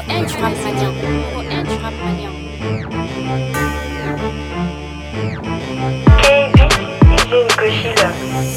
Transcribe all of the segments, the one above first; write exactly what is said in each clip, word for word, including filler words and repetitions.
un du rap malien. Numéro un du rap malien. K B, usine Godzilla.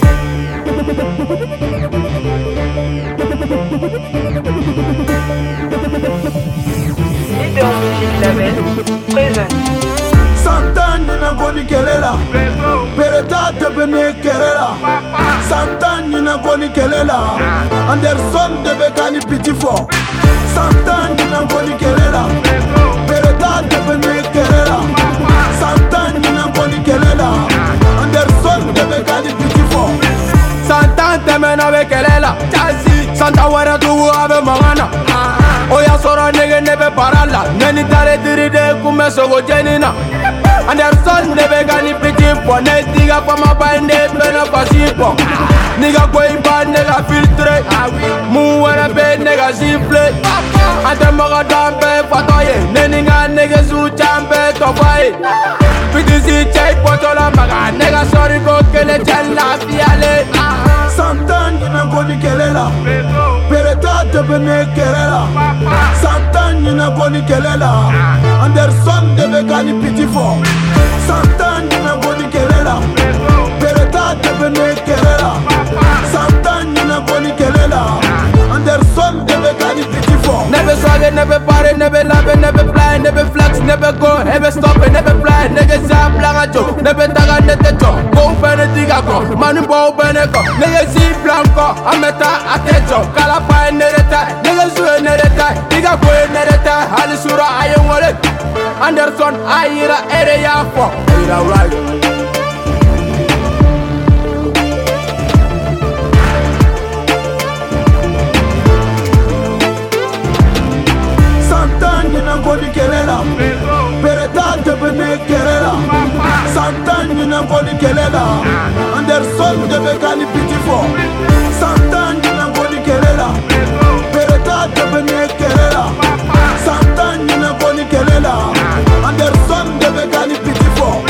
Leader musique label, présente. Santana na goni kelela, Pereta debene kelela. Santana na goni kelela, Anderson debe kani piti fo. Santana na goni kelela, Pereta debene kelela. Santana na goni kelela, Anderson debe kani piti fo. Santana temena be kelela, Chelsea. Santa wara tuwu abe mangana. Oya soro nege nebe parala, neni tare diri de kume sogo jenina. Anderson nebe gani piti po, ne diga pa ma ba inde pena pasipo. Niga koi ba nega filtre, mu wera be nega siffle. Ante maga dampe fatoye, neni nga nege su champe tofaye. Piti si chai potola maga, nega sorry ko kele chen la fiale. Santana na goni kelela, Pereta debene kelela. Santana na goni kelela, Anderson debe kani piti fo. Santana na goni kelela, Pereta debene kelela. Santana na goni kelela, Anderson debe kani piti fo. Never swagger, never party, never love, never fly, never flex, never go, never stop, never fly, never zap, like a joke, never tag on the joke, go bene diga go, manu bo bene go, never see blanco, ameta atejo, kalapa nereta, never sue nereta, diga go nereta, alisura ayon wallet, Anderson ayira area for, ayira right. Santana na goni kelela, Pereta debene kelela. Santana na goni kelela, Anderson debe kani piti fo. Santana na goni kelela, Pereta debene kelela. Santana na goni kelela, Anderson debe kani piti fo.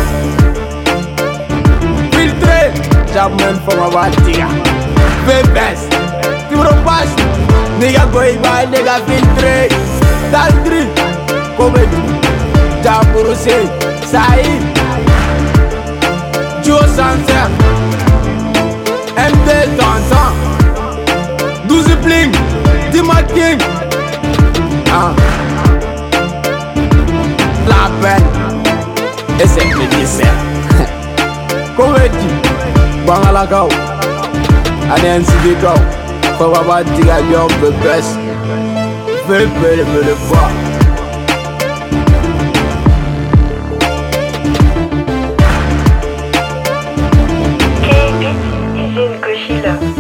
Filtre, Jamman from a Batiga, the best, Turo Bash, nigga go by nigga filtre, Daldri, Comedy, Jamburuse, Saïd, Joe Santer, M D Tantan, douze Bling, Dima King, ah, La Belle, et c'est le dessert. Comedy, Bangalakao, and then see the go. For about the young the best, very, very, very far. K B, usine Godzilla.